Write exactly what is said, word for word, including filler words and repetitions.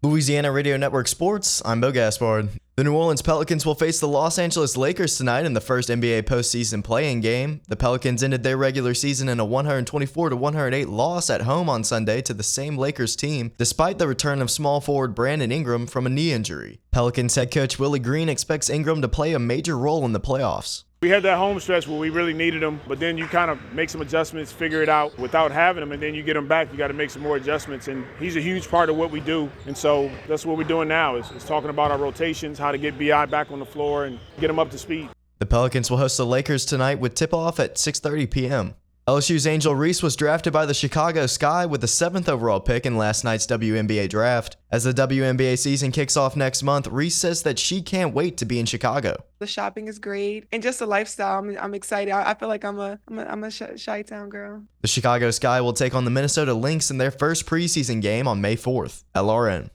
Louisiana Radio Network Sports, I'm Bo Gaspard. The New Orleans Pelicans will face the Los Angeles Lakers tonight in the first N B A postseason play-in game. The Pelicans ended their regular season in a one twenty-four to one oh eight loss at home on Sunday to the same Lakers team, despite the return of small forward Brandon Ingram from a knee injury. Pelicans head coach Willie Green expects Ingram to play a major role in the playoffs. We had that home stretch where we really needed him, but then you kind of make some adjustments, figure it out without having him, and then you get him back, you got to make some more adjustments, and he's a huge part of what we do. And so that's what we're doing now is, is talking about our rotations, how to get B I back on the floor and get him up to speed. The Pelicans will host the Lakers tonight with tip-off at six thirty p.m. L S U's Angel Reese was drafted by the Chicago Sky with the seventh overall pick in last night's W N B A draft. As the W N B A season kicks off next month, Reese says that she can't wait to be in Chicago. The shopping is great, and just the lifestyle. I'm, I'm excited. I, I feel like I'm a I'm a, I'm a Chi-Town girl. The Chicago Sky will take on the Minnesota Lynx in their first preseason game on May fourth. L R N.